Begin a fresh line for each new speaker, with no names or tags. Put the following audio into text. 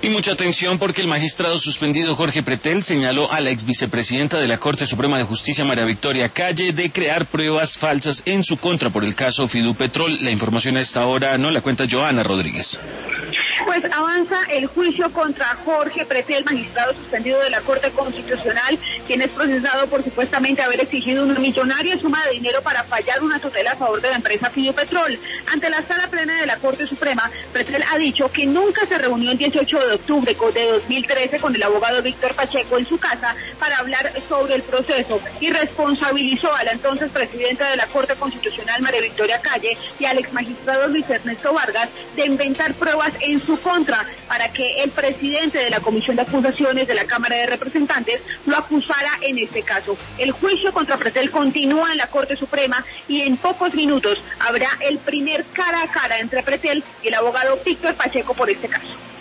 Y mucha atención porque el magistrado suspendido Jorge Pretel señaló a la ex vicepresidenta de la Corte Suprema de Justicia, María Victoria Calle, de crear pruebas falsas en su contra por el caso Fidupetrol. La información a esta hora no la cuenta Joana Rodríguez.
Pues avanza el juicio contra Jorge Pretel, magistrado suspendido de la Corte Constitucional, quien es procesado por supuestamente haber exigido una millonaria suma de dinero para fallar una tutela a favor de la empresa Fidupetrol. Ante la sala plena de la Corte Suprema, Pretel ha dicho que nunca se reunió el 18 de octubre de 2013 con el abogado Víctor Pacheco en su casa para hablar sobre el proceso y responsabilizó a la entonces presidenta de la Corte Constitucional, María Victoria Calle, y al ex magistrado Luis Ernesto Vargas de inventar pruebas en su contra para que el presidente de la Comisión de Acusaciones de la Cámara de Representantes lo acusara en este caso. El juicio contra Pretel continúa en la Corte Suprema y en pocos minutos habrá el primer cara a cara entre Pretel y el abogado Víctor Pacheco por este caso.